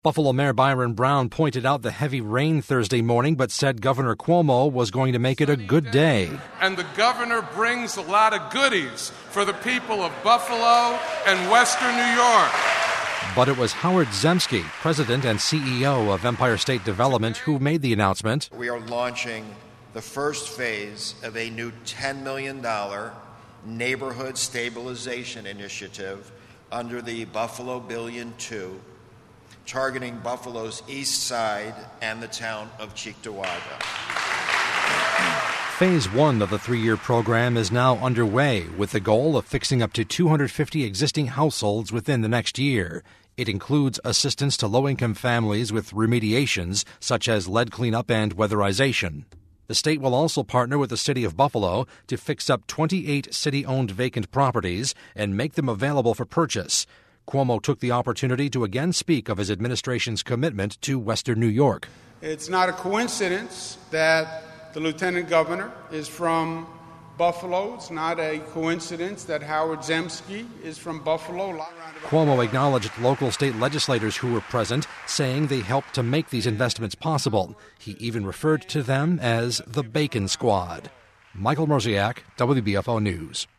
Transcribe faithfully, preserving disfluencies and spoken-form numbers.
Buffalo Mayor Byron Brown pointed out the heavy rain Thursday morning, but said Governor Cuomo was going to make it a good day. And the governor brings a lot of goodies for the people of Buffalo and Western New York. But it was Howard Zemsky, president and C E O of Empire State Development, who made the announcement. We are launching the first phase of a new ten million dollars neighborhood stabilization initiative under the Buffalo Billion two, targeting Buffalo's east side and the town of Cheektowaga. Phase one of the three-year program is now underway, with the goal of fixing up to two hundred fifty existing households within the next year. It includes assistance to low-income families with remediations such as lead cleanup and weatherization. The state will also partner with the city of Buffalo to fix up twenty-eight city-owned vacant properties and make them available for purchase. Cuomo took the opportunity to again speak of his administration's commitment to Western New York. It's not a coincidence that the lieutenant governor is from Buffalo. It's not a coincidence that Howard Zemsky is from Buffalo. Cuomo acknowledged local state legislators who were present, saying they helped to make these investments possible. He even referred to them as the Bacon Squad. Michael Mrozek, W B F O News.